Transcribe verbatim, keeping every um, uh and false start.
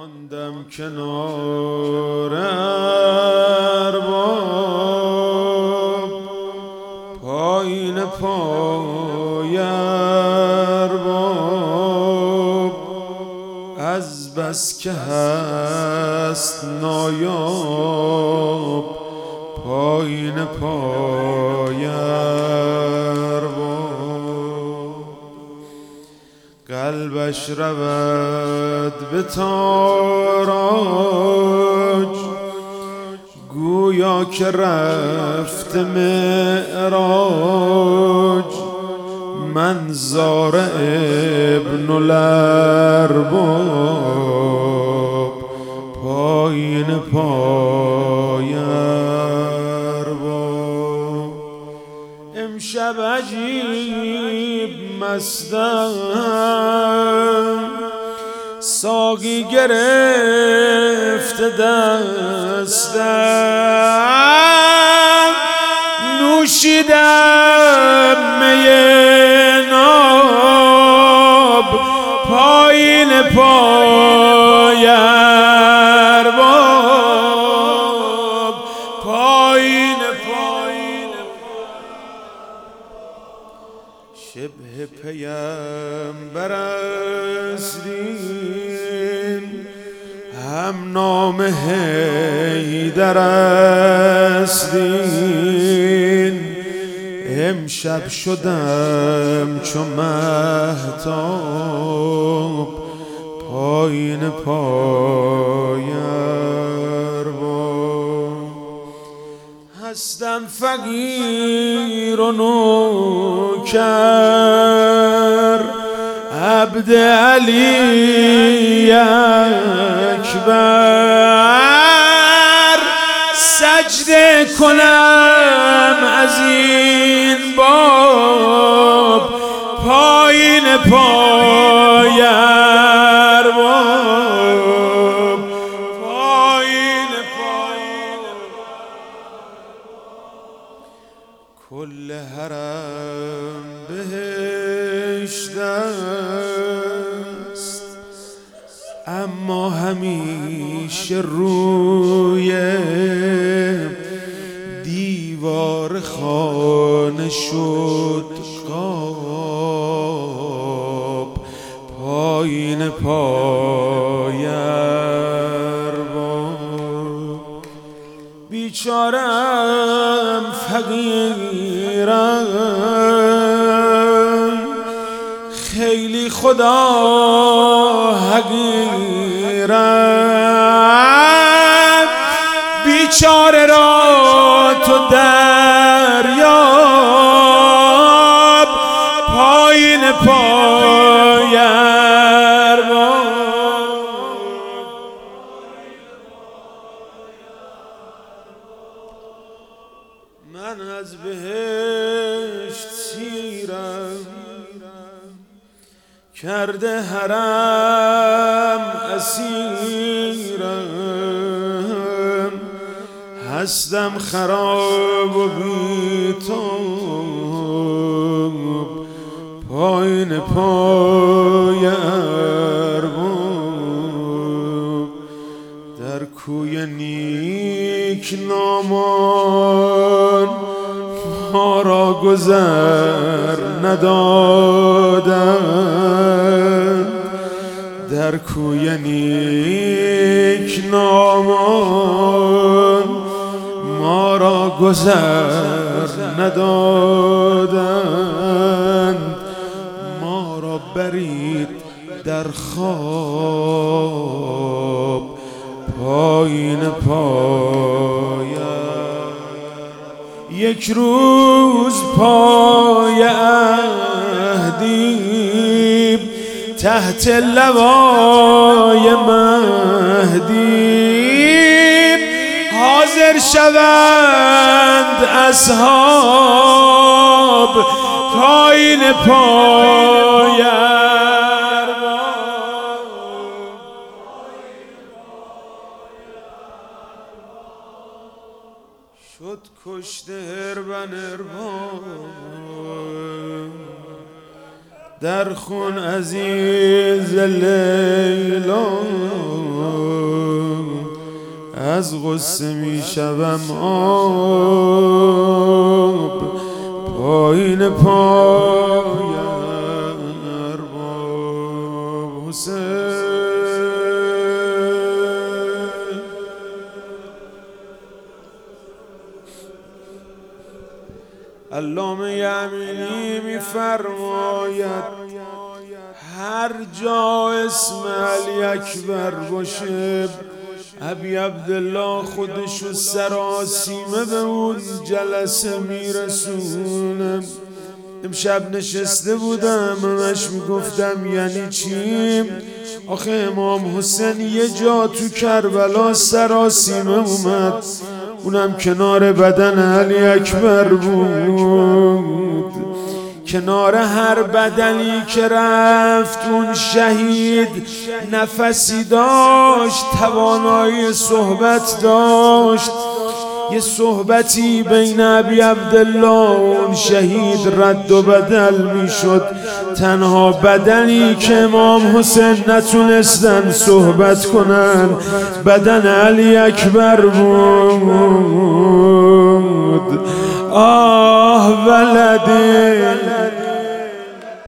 ماندم کنار ارباب، پایین پای ارباب، از بس که هست نایاب، پایین پای ارباب. قلبش رود به تاراج، گویا که رفت معراج، منظار ابن الارباب، پایین پای ارباب. امشب عجیب مستم، ساقی گرفت دستم، نوشیدم می ناب، پایین پای ارباب، پایین پایین شبه پیمبر استیم، هم نام حیدر استیم. امشب شدم چو مهتاب، پایین پای ارباب. هستم فقیر و نوکر، عبد علی اکبر، سجده کنم از این باب، پایین پای ارباب، پایین پای. کل حرم بهشت است، اما همیشه روی دیوار خانه شد قاب، پایین پای ارباب. بیچارم فقیرم، خیلی خدا حقیرم، بیچاره را تو دریاب، پایین پای ارباب. من از بهشت سیرم، کرده حرم اسیرم، هستم خراب و بی‌تاب، پایین پای ارباب. در کوی نیک نامان ما را گذر ندادند، در کوی نیک نامان ما را گذر ندادند، ما را برید در خواب، پایین پای. یک روز پای عهدی، تحت لوای مهدی، حاضر شوند اصحاب، پایین پای ارباب. شد کشته اربن ارباب، در خون عزیز لیلا، از غصه می شوم آب پایین پای ارباب حسین. علامه امینی می‌فرماید هر جا اسم علی اکبر باشه ابی عبدالله خودشو سراسیمه به اون جلسه میرسونم. امشب نشسته بودم همش میگفتم یعنی چی؟ آخه امام حسین یه جا تو کربلا سراسیمه اومد، اونم کنار بدن علی اکبر بود. کنار هر بدنی که رفت اون شهید نفسی داشت، توانایی صحبت داشت. یه صحبتی بین ابی عبدالله و اون شهید رد و بدل می شد. تنها بدنی که امام حسین نتونستن صحبت کنن بدن علی اکبر بود. آه ولدی